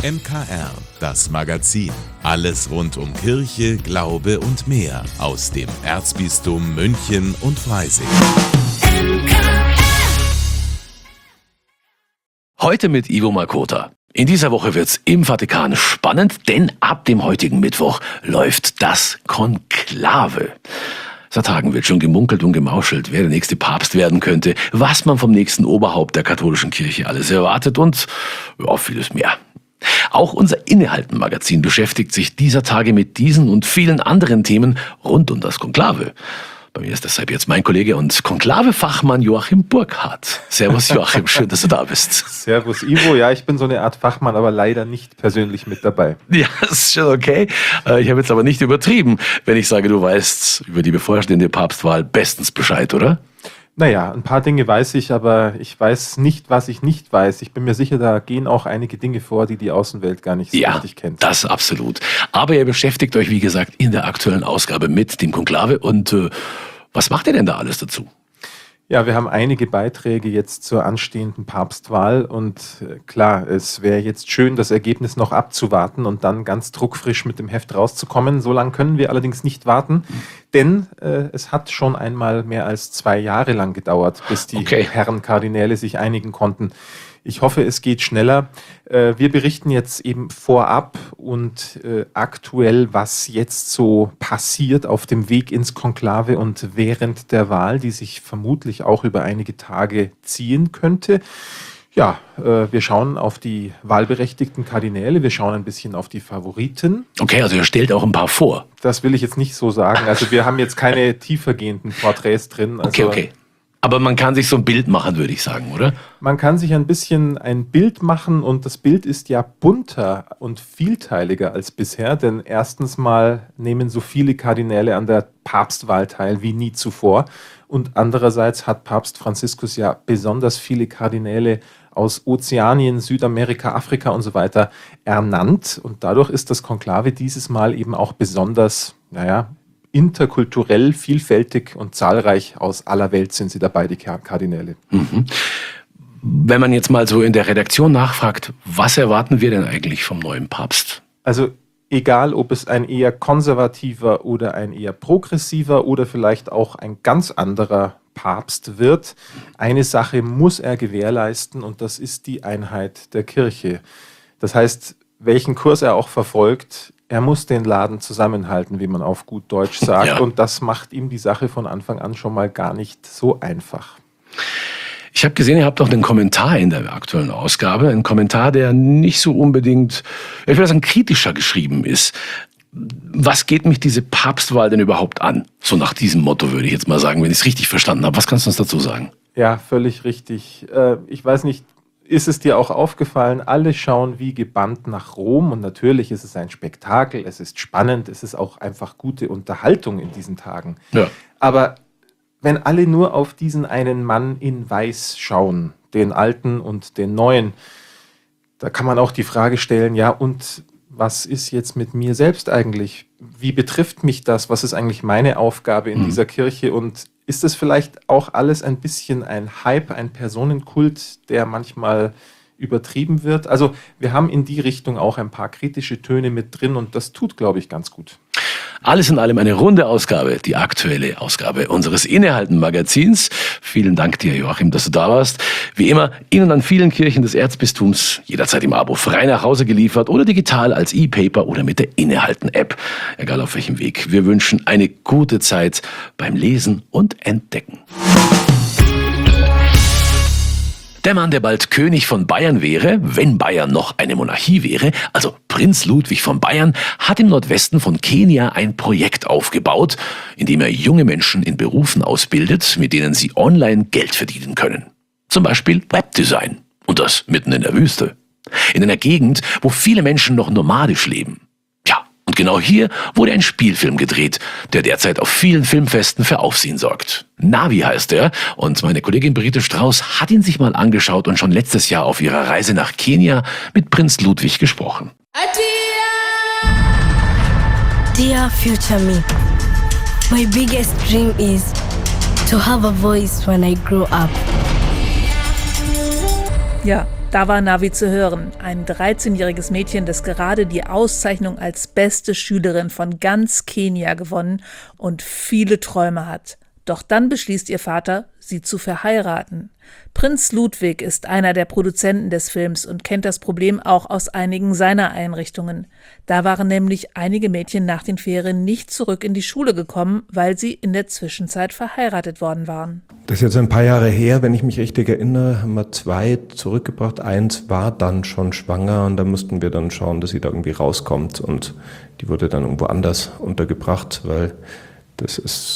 MKR, das Magazin. Alles rund um Kirche, Glaube und mehr aus dem Erzbistum München und Freising. Heute mit Ivo Makota. In dieser Woche wird's im Vatikan spannend, denn ab dem heutigen Mittwoch läuft das Konklave. Seit Tagen wird schon gemunkelt und gemauschelt, wer der nächste Papst werden könnte, was man vom nächsten Oberhaupt der katholischen Kirche alles erwartet und vieles mehr. Auch unser Innehalten-Magazin beschäftigt sich dieser Tage mit diesen und vielen anderen Themen rund um das Konklave. Bei mir ist deshalb jetzt mein Kollege und Konklave-Fachmann Joachim Burkhardt. Servus Joachim, schön, dass du da bist. Servus Ivo, ja, ich bin so eine Art Fachmann, aber leider nicht persönlich mit dabei. Ja, das ist schon okay. Ich habe jetzt aber nicht übertrieben, wenn ich sage, du weißt über die bevorstehende Papstwahl bestens Bescheid, oder? Naja, ein paar Dinge weiß ich, aber ich weiß nicht, was ich nicht weiß. Ich bin mir sicher, da gehen auch einige Dinge vor, die die Außenwelt gar nicht so richtig kennt. Ja, das absolut. Aber ihr beschäftigt euch, wie gesagt, in der aktuellen Ausgabe mit dem Konklave. Und was macht ihr denn da alles dazu? Ja, wir haben einige Beiträge jetzt zur anstehenden Papstwahl und klar, es wäre jetzt schön, das Ergebnis noch abzuwarten und dann ganz druckfrisch mit dem Heft rauszukommen. So lange können wir allerdings nicht warten, denn es hat schon einmal mehr als 2 Jahre lang gedauert, bis die Herren Kardinäle sich einigen konnten. Ich hoffe, es geht schneller. Wir berichten jetzt eben vorab und aktuell, was jetzt so passiert auf dem Weg ins Konklave und während der Wahl, die sich vermutlich auch über einige Tage ziehen könnte. Ja, wir schauen auf die wahlberechtigten Kardinäle, wir schauen ein bisschen auf die Favoriten. Okay, also ihr stellt auch ein paar vor. Das will ich jetzt nicht so sagen. Also wir haben jetzt keine tiefergehenden Porträts drin. Also okay. Aber man kann sich so ein Bild machen, würde ich sagen, oder? Man kann sich ein bisschen ein Bild machen und das Bild ist ja bunter und vielteiliger als bisher, denn erstens mal nehmen so viele Kardinäle an der Papstwahl teil wie nie zuvor und andererseits hat Papst Franziskus ja besonders viele Kardinäle aus Ozeanien, Südamerika, Afrika und so weiter ernannt und dadurch ist das Konklave dieses Mal eben auch besonders, interkulturell, vielfältig und zahlreich aus aller Welt sind sie dabei, die Kardinäle. Mhm. Wenn man jetzt mal so in der Redaktion nachfragt, was erwarten wir denn eigentlich vom neuen Papst? Also egal, ob es ein eher konservativer oder ein eher progressiver oder vielleicht auch ein ganz anderer Papst wird, eine Sache muss er gewährleisten und das ist die Einheit der Kirche. Das heißt, welchen Kurs er auch verfolgt, er muss den Laden zusammenhalten, wie man auf gut Deutsch sagt. Ja. Und das macht ihm die Sache von Anfang an schon mal gar nicht so einfach. Ich habe gesehen, ihr habt auch einen Kommentar in der aktuellen Ausgabe. Ein Kommentar, der nicht so unbedingt, ich will sagen, kritischer geschrieben ist. Was geht mich diese Papstwahl denn überhaupt an? So nach diesem Motto würde ich jetzt mal sagen, wenn ich es richtig verstanden habe. Was kannst du uns dazu sagen? Ja, völlig richtig. Ich weiß nicht, ist es dir auch aufgefallen, alle schauen wie gebannt nach Rom und natürlich ist es ein Spektakel, es ist spannend, es ist auch einfach gute Unterhaltung in diesen Tagen. Ja. Aber wenn alle nur auf diesen einen Mann in Weiß schauen, den Alten und den Neuen, da kann man auch die Frage stellen, ja und was ist jetzt mit mir selbst eigentlich? Wie betrifft mich das? Was ist eigentlich meine Aufgabe in dieser Kirche und ist das vielleicht auch alles ein bisschen ein Hype, ein Personenkult, der manchmal übertrieben wird? Also wir haben in die Richtung auch ein paar kritische Töne mit drin und das tut, glaube ich, ganz gut. Alles in allem eine runde Ausgabe, die aktuelle Ausgabe unseres Innehalten-Magazins. Vielen Dank dir, Joachim, dass du da warst. Wie immer, Ihnen an vielen Kirchen des Erzbistums jederzeit im Abo frei nach Hause geliefert oder digital als E-Paper oder mit der Innehalten-App. Egal auf welchem Weg. Wir wünschen eine gute Zeit beim Lesen und Entdecken. Der Mann, der bald König von Bayern wäre, wenn Bayern noch eine Monarchie wäre, also Prinz Ludwig von Bayern, hat im Nordwesten von Kenia ein Projekt aufgebaut, in dem er junge Menschen in Berufen ausbildet, mit denen sie online Geld verdienen können. Zum Beispiel Webdesign. Und das mitten in der Wüste. In einer Gegend, wo viele Menschen noch nomadisch leben. Und genau hier wurde ein Spielfilm gedreht, der derzeit auf vielen Filmfesten für Aufsehen sorgt. Navi heißt er und meine Kollegin Brigitte Strauß hat ihn sich mal angeschaut und schon letztes Jahr auf ihrer Reise nach Kenia mit Prinz Ludwig gesprochen. Dear future me, my biggest dream is to have a voice when I grow up. Ja, Da war Navi zu hören, ein 13-jähriges Mädchen, das gerade die Auszeichnung als beste Schülerin von ganz Kenia gewonnen und viele Träume hat. Doch dann beschließt ihr Vater, sie zu verheiraten. Prinz Ludwig ist einer der Produzenten des Films und kennt das Problem auch aus einigen seiner Einrichtungen. Da waren nämlich einige Mädchen nach den Ferien nicht zurück in die Schule gekommen, weil sie in der Zwischenzeit verheiratet worden waren. Das ist jetzt ein paar Jahre her, wenn ich mich richtig erinnere, haben wir 2 zurückgebracht. 1 war dann schon schwanger und da mussten wir dann schauen, dass sie da irgendwie rauskommt. Und die wurde dann irgendwo anders untergebracht, weil das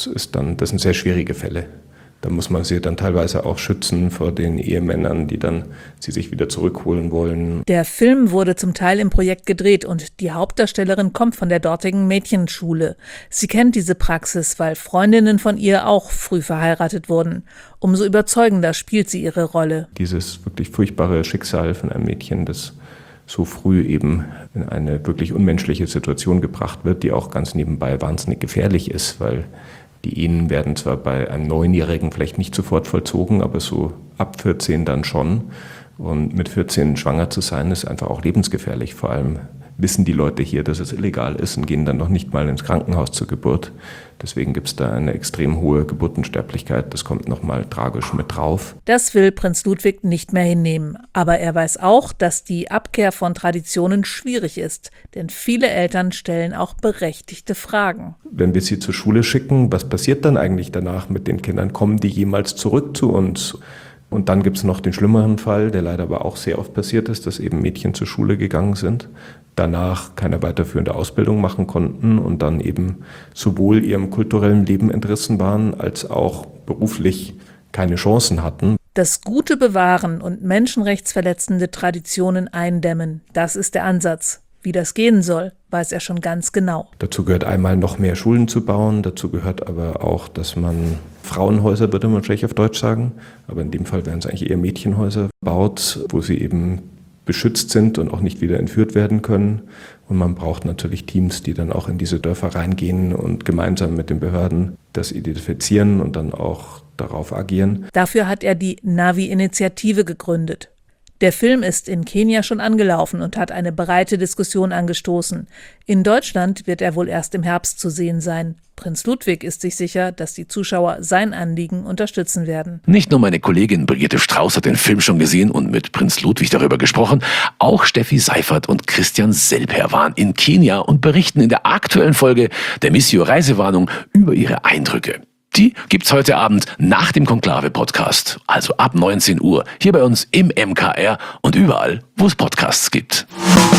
sind sehr schwierige Fälle. Da muss man sie dann teilweise auch schützen vor den Ehemännern, die dann sie sich wieder zurückholen wollen. Der Film wurde zum Teil im Projekt gedreht und die Hauptdarstellerin kommt von der dortigen Mädchenschule. Sie kennt diese Praxis, weil Freundinnen von ihr auch früh verheiratet wurden. Umso überzeugender spielt sie ihre Rolle. Dieses wirklich furchtbare Schicksal von einem Mädchen, das so früh eben in eine wirklich unmenschliche Situation gebracht wird, die auch ganz nebenbei wahnsinnig gefährlich ist, weil die Ehen werden zwar bei einem 9-Jährigen vielleicht nicht sofort vollzogen, aber so ab 14 dann schon. Und mit 14 schwanger zu sein, ist einfach auch lebensgefährlich. Vor allem wissen die Leute hier, dass es illegal ist und gehen dann noch nicht mal ins Krankenhaus zur Geburt. Deswegen gibt es da eine extrem hohe Geburtensterblichkeit. Das kommt nochmal tragisch mit drauf. Das will Prinz Ludwig nicht mehr hinnehmen. Aber er weiß auch, dass die Abkehr von Traditionen schwierig ist. Denn viele Eltern stellen auch berechtigte Fragen. Wenn wir sie zur Schule schicken, was passiert dann eigentlich danach mit den Kindern? Kommen die jemals zurück zu uns? Und dann gibt es noch den schlimmeren Fall, der leider aber auch sehr oft passiert ist, dass eben Mädchen zur Schule gegangen sind, danach keine weiterführende Ausbildung machen konnten und dann eben sowohl ihrem kulturellen Leben entrissen waren, als auch beruflich keine Chancen hatten. Das Gute bewahren und menschenrechtsverletzende Traditionen eindämmen, das ist der Ansatz. Wie das gehen soll, weiß er schon ganz genau. Dazu gehört einmal noch mehr Schulen zu bauen, dazu gehört aber auch, dass man Frauenhäuser, würde man vielleicht auf Deutsch sagen, aber in dem Fall wären es eigentlich eher Mädchenhäuser, baut, wo sie eben beschützt sind und auch nicht wieder entführt werden können. Und man braucht natürlich Teams, die dann auch in diese Dörfer reingehen und gemeinsam mit den Behörden das identifizieren und dann auch darauf agieren. Dafür hat er die Navi-Initiative gegründet. Der Film ist in Kenia schon angelaufen und hat eine breite Diskussion angestoßen. In Deutschland wird er wohl erst im Herbst zu sehen sein. Prinz Ludwig ist sich sicher, dass die Zuschauer sein Anliegen unterstützen werden. Nicht nur meine Kollegin Brigitte Strauß hat den Film schon gesehen und mit Prinz Ludwig darüber gesprochen, auch Steffi Seifert und Christian Selper waren in Kenia und berichten in der aktuellen Folge der Missio Reisewarnung über ihre Eindrücke. Die gibt's heute Abend nach dem Konklave-Podcast, also ab 19 Uhr, hier bei uns im MKR und überall, wo es Podcasts gibt.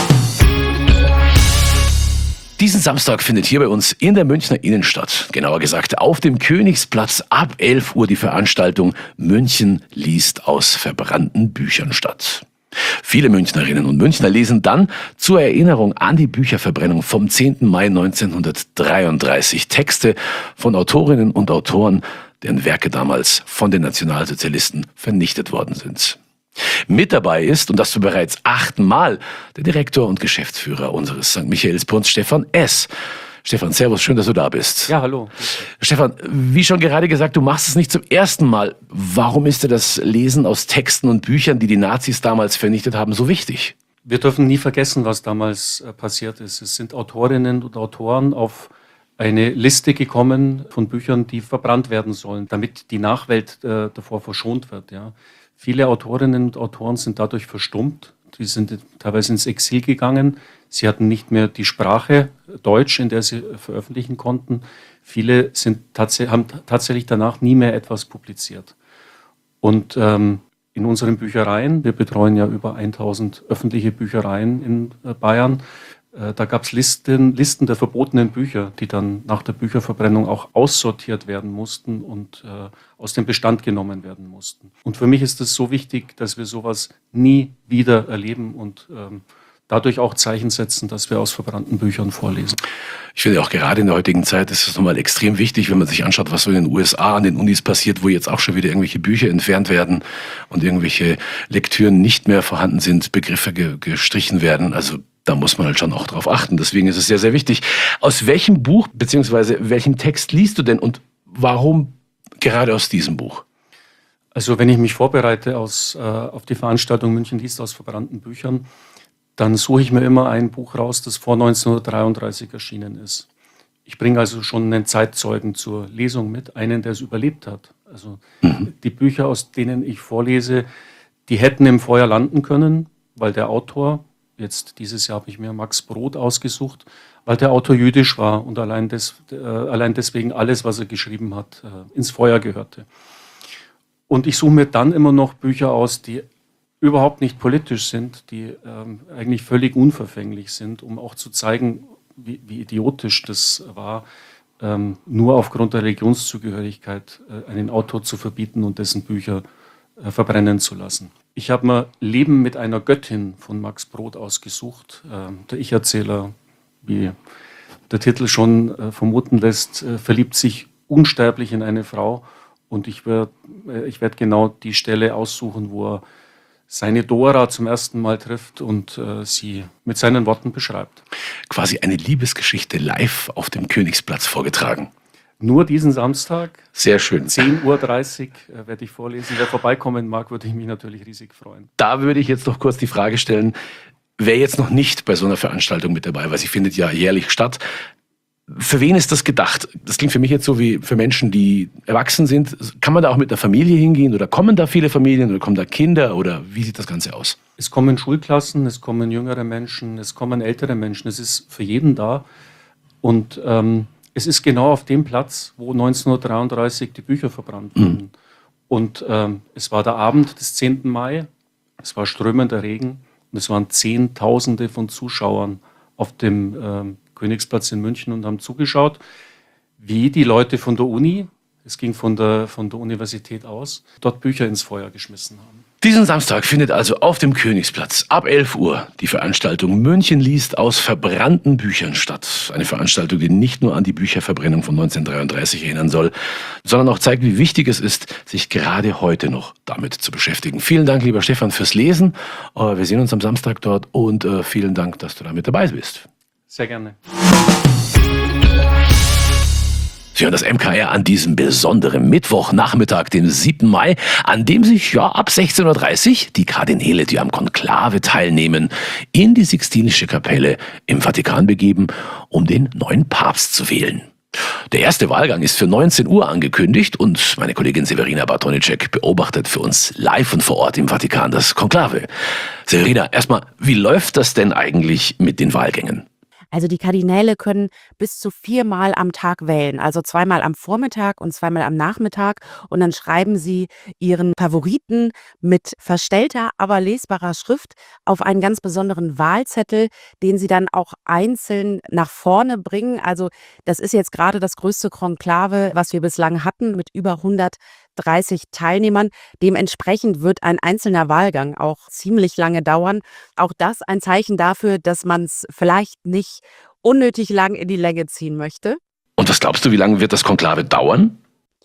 Diesen Samstag findet hier bei uns in der Münchner Innenstadt, genauer gesagt auf dem Königsplatz, ab 11 Uhr die Veranstaltung München liest aus verbrannten Büchern statt. Viele Münchnerinnen und Münchner lesen dann zur Erinnerung an die Bücherverbrennung vom 10. Mai 1933 Texte von Autorinnen und Autoren, deren Werke damals von den Nationalsozialisten vernichtet worden sind. Mit dabei ist, und das zum bereits 8. Mal, der Direktor und Geschäftsführer unseres St. Michaelsbunds, Stefan S. Stefan, servus, schön, dass du da bist. Ja, hallo. Stefan, wie schon gerade gesagt, du machst es nicht zum ersten Mal. Warum ist dir das Lesen aus Texten und Büchern, die die Nazis damals vernichtet haben, so wichtig? Wir dürfen nie vergessen, was damals passiert ist. Es sind Autorinnen und Autoren auf eine Liste gekommen von Büchern, die verbrannt werden sollen, damit die Nachwelt davor verschont wird. Ja. Viele Autorinnen und Autoren sind dadurch verstummt. Die sind teilweise ins Exil gegangen. Sie hatten nicht mehr die Sprache Deutsch, in der sie veröffentlichen konnten. Viele haben tatsächlich danach nie mehr etwas publiziert. Und in unseren Büchereien, wir betreuen ja über 1000 öffentliche Büchereien in Bayern, da gab es Listen der verbotenen Bücher, die dann nach der Bücherverbrennung auch aussortiert werden mussten und aus dem Bestand genommen werden mussten. Und für mich ist es so wichtig, dass wir sowas nie wieder erleben und dadurch auch Zeichen setzen, dass wir aus verbrannten Büchern vorlesen. Ich finde auch gerade in der heutigen Zeit ist es nochmal extrem wichtig, wenn man sich anschaut, was so in den USA an den Unis passiert, wo jetzt auch schon wieder irgendwelche Bücher entfernt werden und irgendwelche Lektüren nicht mehr vorhanden sind, Begriffe gestrichen werden. Also da muss man halt schon auch drauf achten. Deswegen ist es sehr, sehr wichtig. Aus welchem Buch bzw. welchem Text liest du denn und warum gerade aus diesem Buch? Also wenn ich mich vorbereite auf die Veranstaltung München liest aus verbrannten Büchern, dann suche ich mir immer ein Buch raus, das vor 1933 erschienen ist. Ich bringe also schon einen Zeitzeugen zur Lesung mit, einen, der es überlebt hat. Also die Bücher, aus denen ich vorlese, die hätten im Feuer landen können, weil der Autor, jetzt dieses Jahr habe ich mir Max Brod ausgesucht, weil der Autor jüdisch war und allein deswegen alles, was er geschrieben hat, ins Feuer gehörte. Und ich suche mir dann immer noch Bücher aus, die überhaupt nicht politisch sind, die eigentlich völlig unverfänglich sind, um auch zu zeigen, wie idiotisch das war, nur aufgrund der Religionszugehörigkeit einen Autor zu verbieten und dessen Bücher verbrennen zu lassen. Ich habe mir Leben mit einer Göttin von Max Brod ausgesucht. Der Ich-Erzähler, wie der Titel schon vermuten lässt, verliebt sich unsterblich in eine Frau. Und ich werd genau die Stelle aussuchen, wo er seine Dora zum ersten Mal trifft und sie mit seinen Worten beschreibt. Quasi eine Liebesgeschichte live auf dem Königsplatz vorgetragen. Nur diesen Samstag, Sehr schön. 10:30 Uhr werde ich vorlesen. Wer vorbeikommen mag, würde ich mich natürlich riesig freuen. Da würde ich jetzt noch kurz die Frage stellen, wer jetzt noch nicht bei so einer Veranstaltung mit dabei war, sie findet ja jährlich statt. Für wen ist das gedacht? Das klingt für mich jetzt so wie für Menschen, die erwachsen sind. Kann man da auch mit einer Familie hingehen oder kommen da viele Familien oder kommen da Kinder oder wie sieht das Ganze aus? Es kommen Schulklassen, es kommen jüngere Menschen, es kommen ältere Menschen. Es ist für jeden da. Und es ist genau auf dem Platz, wo 1933 die Bücher verbrannt wurden. Und es war der Abend des 10. Mai, es war strömender Regen und es waren Zehntausende von Zuschauern auf dem Königsplatz in München und haben zugeschaut, wie die Leute von der Uni, es ging von der Universität aus, dort Bücher ins Feuer geschmissen haben. Diesen Samstag findet also auf dem Königsplatz ab 11 Uhr die Veranstaltung München liest aus verbrannten Büchern statt. Eine Veranstaltung, die nicht nur an die Bücherverbrennung von 1933 erinnern soll, sondern auch zeigt, wie wichtig es ist, sich gerade heute noch damit zu beschäftigen. Vielen Dank, lieber Stefan, fürs Lesen. Wir sehen uns am Samstag dort und vielen Dank, dass du da mit dabei bist. Sehr gerne. Sie hören das MKR an diesem besonderen Mittwochnachmittag, den 7. Mai, an dem sich ab 16:30 Uhr die Kardinäle, die am Konklave teilnehmen, in die Sixtinische Kapelle im Vatikan begeben, um den neuen Papst zu wählen. Der erste Wahlgang ist für 19 Uhr angekündigt und meine Kollegin Severina Bartonicek beobachtet für uns live und vor Ort im Vatikan das Konklave. Severina, erstmal, wie läuft das denn eigentlich mit den Wahlgängen? Also die Kardinäle können bis zu 4-mal am Tag wählen, also 2-mal am Vormittag und 2-mal am Nachmittag. Und dann schreiben sie ihren Favoriten mit verstellter, aber lesbarer Schrift auf einen ganz besonderen Wahlzettel, den sie dann auch einzeln nach vorne bringen. Also das ist jetzt gerade das größte Konklave, was wir bislang hatten, mit über 130 Teilnehmern. Dementsprechend wird ein einzelner Wahlgang auch ziemlich lange dauern. Auch das ein Zeichen dafür, dass man es vielleicht nicht unnötig lang in die Länge ziehen möchte. Und was glaubst du, wie lange wird das Konklave dauern?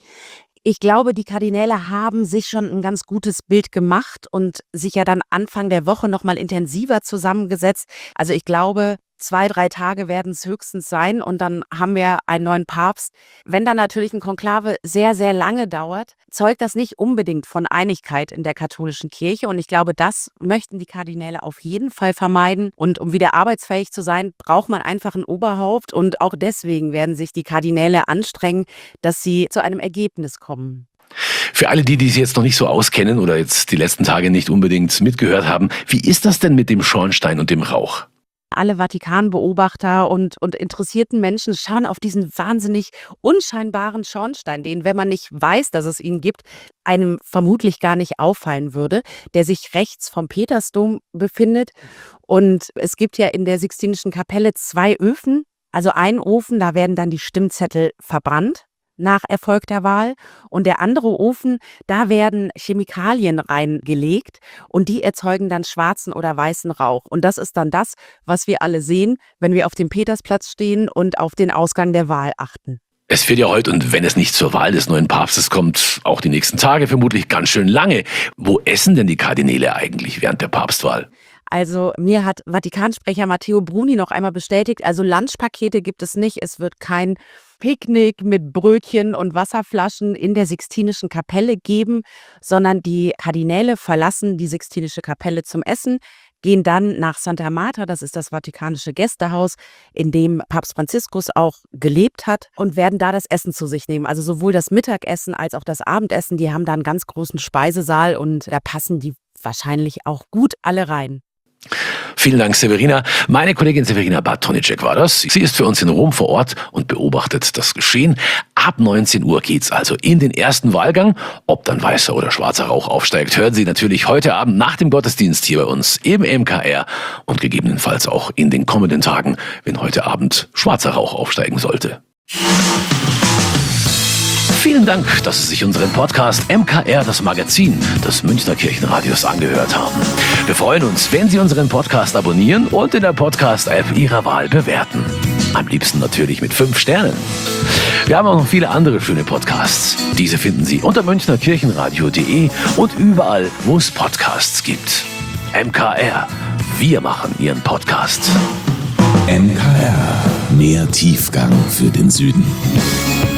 Ich glaube, die Kardinäle haben sich schon ein ganz gutes Bild gemacht und sich ja dann Anfang der Woche noch mal intensiver zusammengesetzt. Also ich glaube, 2-3 Tage werden es höchstens sein und dann haben wir einen neuen Papst. Wenn dann natürlich ein Konklave sehr, sehr lange dauert, zeugt das nicht unbedingt von Einigkeit in der katholischen Kirche. Und ich glaube, das möchten die Kardinäle auf jeden Fall vermeiden. Und um wieder arbeitsfähig zu sein, braucht man einfach ein Oberhaupt. Und auch deswegen werden sich die Kardinäle anstrengen, dass sie zu einem Ergebnis kommen. Für alle, die sich jetzt noch nicht so auskennen oder jetzt die letzten Tage nicht unbedingt mitgehört haben, wie ist das denn mit dem Schornstein und dem Rauch? Alle Vatikanbeobachter und interessierten Menschen schauen auf diesen wahnsinnig unscheinbaren Schornstein, den, wenn man nicht weiß, dass es ihn gibt, einem vermutlich gar nicht auffallen würde, der sich rechts vom Petersdom befindet. Und es gibt ja in der Sixtinischen Kapelle 2 Öfen. Also ein Ofen, da werden dann die Stimmzettel verbrannt nach Erfolg der Wahl. Und der andere Ofen, da werden Chemikalien reingelegt und die erzeugen dann schwarzen oder weißen Rauch. Und das ist dann das, was wir alle sehen, wenn wir auf dem Petersplatz stehen und auf den Ausgang der Wahl achten. Es wird ja heute, und wenn es nicht zur Wahl des neuen Papstes kommt, auch die nächsten Tage vermutlich ganz schön lange. Wo essen denn die Kardinäle eigentlich während der Papstwahl? Also mir hat Vatikansprecher Matteo Bruni noch einmal bestätigt, also Lunchpakete gibt es nicht. Es wird kein Picknick mit Brötchen und Wasserflaschen in der Sixtinischen Kapelle geben, sondern die Kardinäle verlassen die Sixtinische Kapelle zum Essen, gehen dann nach Santa Marta, das ist das Vatikanische Gästehaus, in dem Papst Franziskus auch gelebt hat, und werden da das Essen zu sich nehmen. Also sowohl das Mittagessen als auch das Abendessen, die haben da einen ganz großen Speisesaal und da passen die wahrscheinlich auch gut alle rein. Vielen Dank, Severina. Meine Kollegin Severina Bartonicek war das. Sie ist für uns in Rom vor Ort und beobachtet das Geschehen. Ab 19 Uhr geht's also in den ersten Wahlgang. Ob dann weißer oder schwarzer Rauch aufsteigt, hören Sie natürlich heute Abend nach dem Gottesdienst hier bei uns im MKR und gegebenenfalls auch in den kommenden Tagen, wenn heute Abend schwarzer Rauch aufsteigen sollte. Vielen Dank, dass Sie sich unseren Podcast MKR, das Magazin des Münchner Kirchenradios, angehört haben. Wir freuen uns, wenn Sie unseren Podcast abonnieren und in der Podcast-App Ihrer Wahl bewerten. Am liebsten natürlich mit 5 Sternen. Wir haben auch noch viele andere schöne Podcasts. Diese finden Sie unter münchnerkirchenradio.de und überall, wo es Podcasts gibt. MKR, wir machen Ihren Podcast. MKR, mehr Tiefgang für den Süden.